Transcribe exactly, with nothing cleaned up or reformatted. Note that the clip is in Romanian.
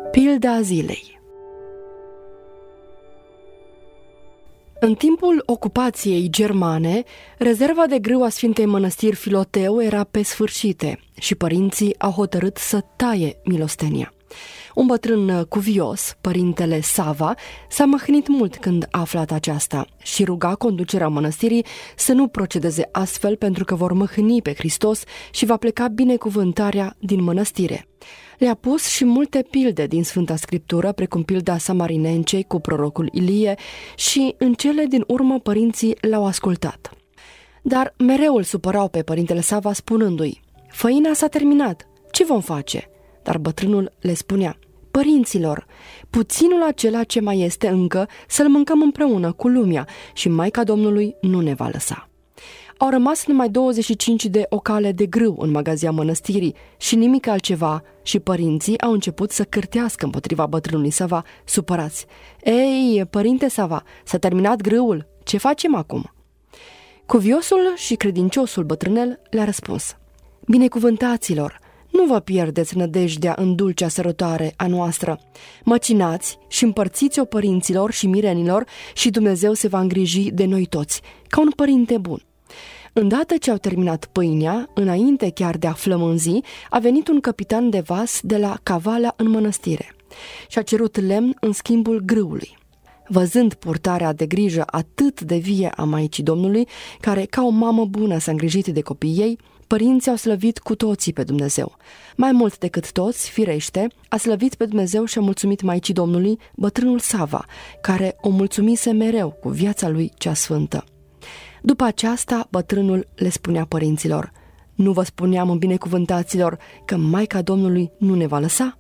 Pilda zilei. În timpul ocupației germane, rezerva de grâu a Sfintei Mănăstiri Filoteu era pe sfârșite și părinții au hotărât să taie milostenia. Un bătrân cuvios, părintele Sava, s-a măhnit mult când a aflat aceasta și ruga conducerea mănăstirii să nu procedeze astfel pentru că vor măhni pe Hristos și va pleca binecuvântarea din mănăstire. Le-a pus și multe pilde din Sfânta Scriptură, precum pilda Samarinencei cu prorocul Ilie, și în cele din urmă părinții l-au ascultat. Dar mereu îl supărau pe părintele Sava spunându-i: "Făina s-a terminat, ce vom face?" Dar bătrânul le spunea: "Părinților, puținul acela ce mai este încă să-l mâncăm împreună cu lumea și Maica Domnului nu ne va lăsa." Au rămas numai douăzeci și cinci de ocale de grâu în magazia mănăstirii și nimic altceva și părinții au început să cârtească împotriva bătrânului Sava, supărați. "Ei, părinte Sava, s-a terminat grâul, ce facem acum?" Cuviosul și credinciosul bătrânel le-a răspuns: "Binecuvântaților, nu vă pierdeți nădejdea în dulcea sărătoare a noastră. Măcinați și împărțiți-o părinților și mirenilor și Dumnezeu se va îngriji de noi toți, ca un părinte bun." Îndată ce au terminat pâinea, înainte chiar de a flămânzi, a venit un capitan de vas de la Cavala în mănăstire și a cerut lemn în schimbul grâului. Văzând purtarea de grijă atât de vie a Maicii Domnului, care ca o mamă bună s-a îngrijit de copiii ei, părinții au slăvit cu toții pe Dumnezeu. Mai mult decât toți, firește, a slăvit pe Dumnezeu și a mulțumit Maicii Domnului bătrânul Sava, care o mulțumise mereu cu viața lui cea sfântă. După aceasta, bătrânul le spunea părinților: "Nu vă spuneam, în binecuvântaților, că Maica Domnului nu ne va lăsa?"